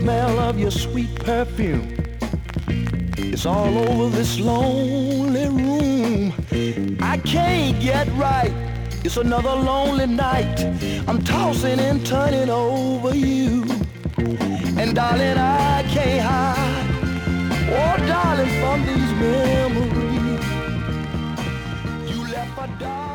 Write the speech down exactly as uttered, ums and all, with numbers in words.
smell of your sweet perfume is all over this lonely room. I can't get right. It's another lonely night. I'm tossing and turning over you. And darling, I can't hide. Oh, darling, from these memories. You left a dark